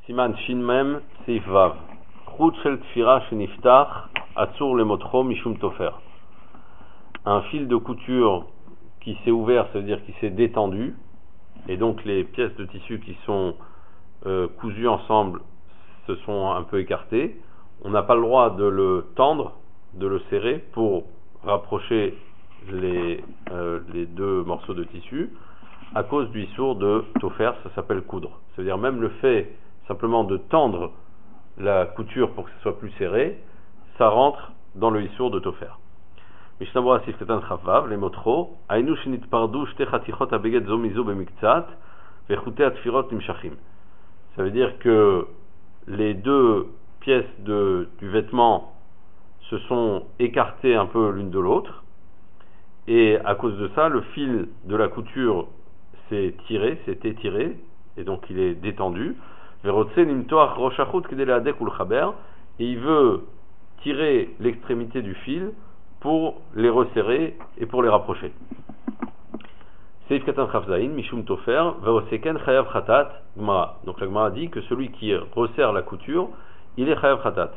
Siman Shin Mem Seif Vav. Chut shel tfira sheniftach atzur lemotcho mishum tofer. Un fil de couture qui s'est ouvert, ça veut dire qui s'est détendu, et donc les pièces de tissu qui sont cousues ensemble se sont un peu écartées. On n'a pas le droit de le tendre, de le serrer pour rapprocher les deux morceaux de tissu à cause du issour de tofer, ça s'appelle coudre. C'est-à-dire même le fait simplement de tendre la couture pour que ce soit plus serré, ça rentre dans le issour de tofer. Mishnah Asif Ketan Chavav, les motro, Ainu Shinit Pardu Shte Chatichot Abeget Zomizo Bemiktsat, Vechute Atfirot Nimshachim. Ça veut dire que les deux pièces du vêtement se sont écartées un peu l'une de l'autre, et à cause de ça, le fil de la couture s'est étiré, et donc il est détendu. Et il veut tirer l'extrémité du fil pour les resserrer et pour les rapprocher. Donc la Gemara dit que celui qui resserre la couture, il est chayav khatat.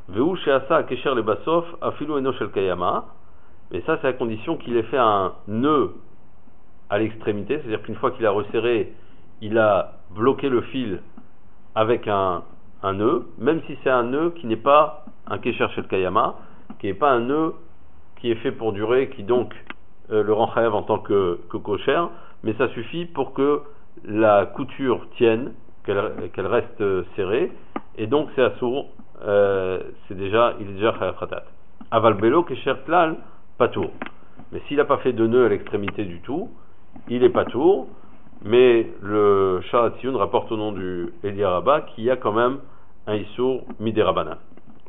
Mais ça, c'est à condition qu'il ait fait un nœud à l'extrémité, c'est-à-dire qu'une fois qu'il a resserré, il a bloqué le fil avec un nœud, même si c'est un nœud qui n'est pas un kesher shel kayama, qui n'est pas un nœud qui est fait pour durer, qui donc le rend chayav en tant que kosher, mais ça suffit pour que la couture tienne, qu'elle reste serrée, et donc c'est assour, il est déjà chayav khatat. Aval belo kesher klal patour. Mais s'il n'a pas fait de nœud à l'extrémité du tout, il est patour. Mais le Sha'ar HaTziyun rapporte au nom du Eliaraba qu'il y a quand même un Issour Midérabana.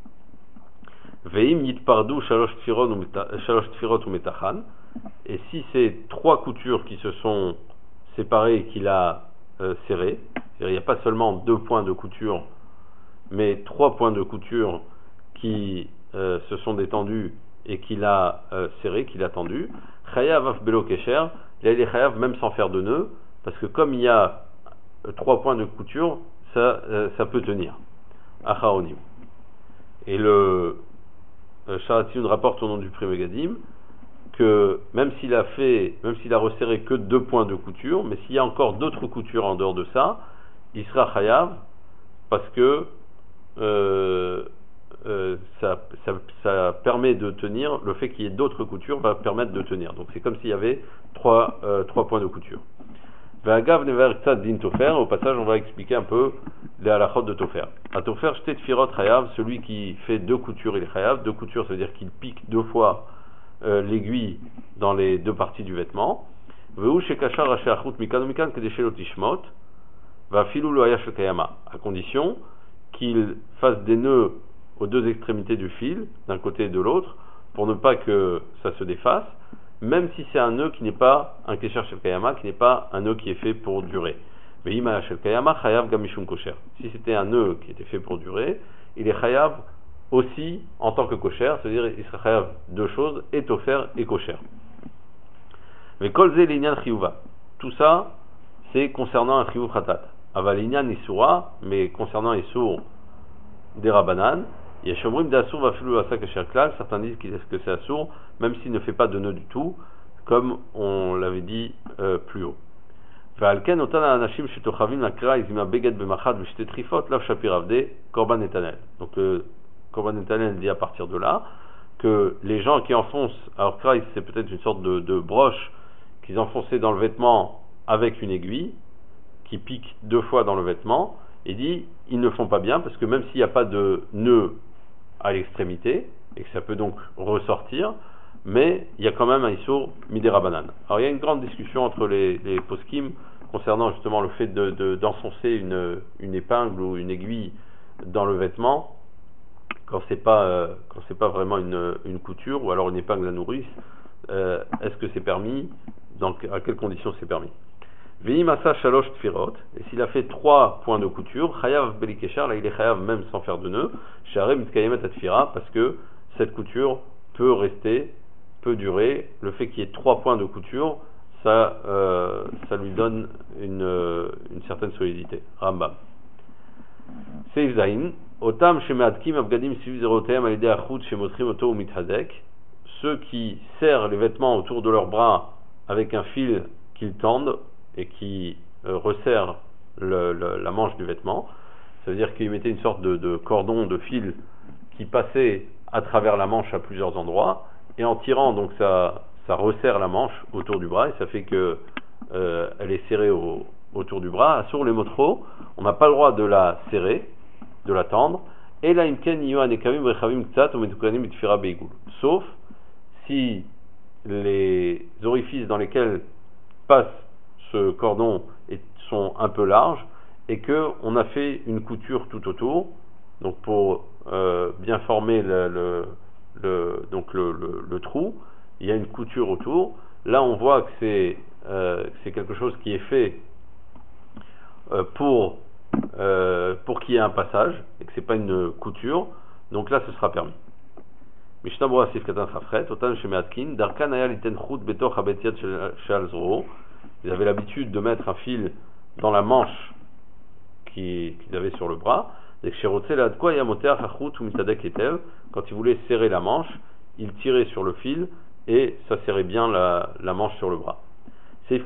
Veim yitpardu shalosh tfirot ou metachan. Et si c'est trois coutures qui se sont séparées et qu'il a serrées, c'est-à-dire il n'y a pas seulement 2 points de couture, mais 3 points de couture qui se sont détendus et qu'il a serré, qu'il a tendu, chayav af belo kesher, là il est chayav même sans faire de nœud, parce que comme il y a 3 points de couture, ça peut tenir. Acharonim. Et le Sha'ar HaTziyun rapporte au nom du Pri Megadim que même s'il a resserré que 2 points de couture, mais s'il y a encore d'autres coutures en dehors de ça, il sera chayav parce que ça permet de tenir, le fait qu'il y ait d'autres coutures va permettre de tenir. Donc c'est comme s'il y avait 3 points de couture. Au passage, on va expliquer un peu les halachot de Tofer. À Tofer, shtet tfirot chayav, celui qui fait 2 coutures, il est chayav. 2 coutures, ça veut dire qu'il pique 2 fois l'aiguille dans les 2 parties du vêtement. À condition qu'il fasse des nœuds aux 2 extrémités du fil, d'un côté et de l'autre, pour ne pas que ça se défasse, même si c'est un nœud qui n'est pas un kesher shel kayama, qui n'est pas un nœud qui est fait pour durer. Mais ima shel kayama chayav gam mishum kosher. Si c'était un nœud qui était fait pour durer, il est chayav aussi en tant que kosher, c'est-à-dire il sera chayav 2 choses, et tofer et kosher. Mais kol ze l'inyan chiyuva. Tout ça, c'est concernant un chiyuv khatat. Aval l'inyan isura, mais concernant isur des rabanan, Yeshomrim d'assour va filu asa kasher klal. Certains disent que c'est assour, même s'il ne fait pas de nœud du tout, comme on l'avait dit plus haut. Ve'alken otan anashim shetochavim lakra izima beged b'machad v'shte trifot lav shapir avde korban netanel. Donc korban netanel dit à partir de là que les gens qui enfoncent, alors kra c'est peut-être une sorte de broche qu'ils enfonçaient dans le vêtement avec une aiguille qui pique 2 fois dans le vêtement. Il dit, ils ne font pas bien, parce que même s'il n'y a pas de nœud à l'extrémité, et que ça peut donc ressortir, mais il y a quand même un issour midérabanan. Alors il y a une grande discussion entre les poskim concernant justement le fait d'enfoncer une épingle ou une aiguille dans le vêtement, quand c'est pas vraiment une couture, ou alors une épingle à nourrice. Est-ce que c'est permis? À quelles conditions c'est permis? Veimasa shalosh tfirot, et s'il a fait 3 points de couture, chayav belikesher, là il est chayav même sans faire de nœud, share mitkayemet atfira, parce que cette couture peut durer. Le fait qu'il y ait 3 points de couture, ça lui donne une certaine solidité. Rambam. Seif Zain, Otam Shemeadkim Abgadim Siv Zerotem Alide Achut Shemotrim Oto Umithadek, ceux qui serrent les vêtements autour de leurs bras avec un fil qu'ils tendent et qui resserrent la manche du vêtement. Ça veut dire qu'ils mettaient une sorte de cordon, de fil qui passait à travers la manche à plusieurs endroits, et en tirant, donc ça resserre la manche autour du bras, et ça fait que elle est serrée autour du bras. Sur les motros, on n'a pas le droit de la serrer, de la tendre, et la imken yohan ekamim rechavim ktsat ou metukanim mitfira beigul. Sauf si les orifices dans lesquels passe ce cordon sont un peu larges et que on a fait une couture tout autour, donc pour bien former le trou, il y a une couture autour. Là, on voit que c'est quelque chose qui est fait pour qu'il y ait un passage et que c'est pas une couture. Donc là, ce sera permis. Mishnah Berurah Sif Katan Chafret, Otan Shemeatkin, Darkan Aya Liten Chut Betoch Habet Yad Shel Zro. Ils avaient l'habitude de mettre un fil dans la manche qu'ils avaient sur le bras. Quand ils voulaient serrer la manche, ils tiraient sur le fil et ça serrait bien la manche sur le bras. Donc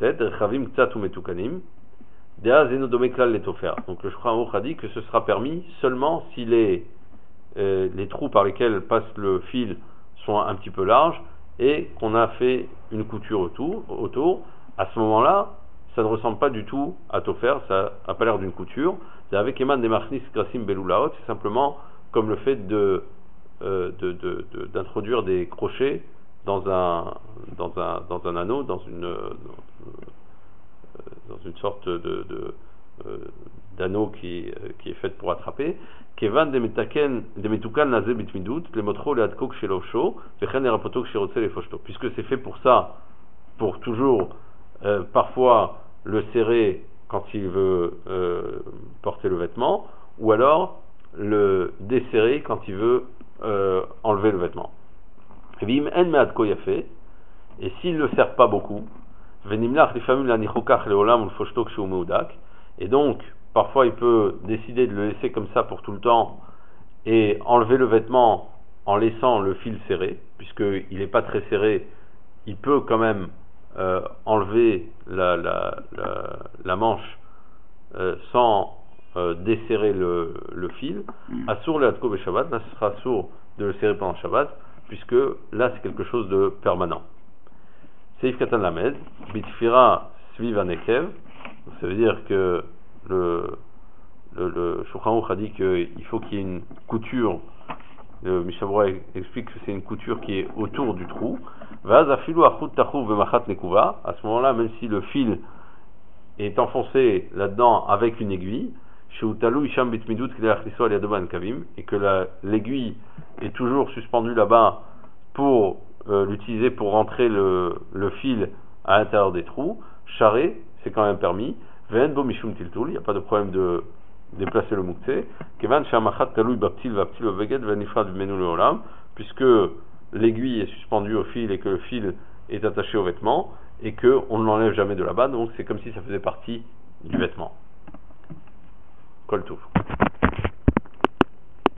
le Shulchan Aruch a dit que ce sera permis seulement si les trous par lesquels passe le fil sont un petit peu larges et qu'on a fait une couture autour. À ce moment-là, ça ne ressemble pas du tout à Tofer, ça n'a pas l'air d'une couture. C'est avec Eman des Machnis Krasim Belulaot, c'est simplement comme le fait d'introduire des crochets dans un anneau, dans une sorte d'anneau qui est fait pour attraper. Kevan de Metukan Nazé Bitmidut, les Motro, les Adkok Shelosho, Vechen et Rapotok Shirotse les Foshto. Puisque c'est fait pour ça, pour toujours, parfois le serrer quand il veut porter le vêtement, ou alors le desserrer quand il veut enlever le vêtement. Et s'il ne le serre pas beaucoup, et donc parfois il peut décider de le laisser comme ça pour tout le temps et enlever le vêtement en laissant le fil serré, puisqu'il n'est pas très serré, il peut quand même enlever la manche sans desserrer le fil. Assour le Hatko Shabbat, là ce sera assour de le serrer pendant Shabbat, puisque là c'est quelque chose de permanent. Seif Katan Lamed, Bitfira Sviv Anekev, ça veut dire que le Shulchan Aruch a dit qu'il faut qu'il y ait une couture. Le Mishnah Berurah explique que c'est une couture qui est autour du trou. À ce moment-là, même si le fil est enfoncé là-dedans avec une aiguille, et que l'aiguille est toujours suspendue là-bas pour l'utiliser pour rentrer le fil à l'intérieur des trous, charré, c'est quand même permis. Il n'y a pas de problème de déplacer le mouktsé, puisque l'aiguille est suspendue au fil et que le fil est attaché au vêtement et qu'on ne l'enlève jamais de là-bas, donc c'est comme si ça faisait partie du vêtement. Kol Tov.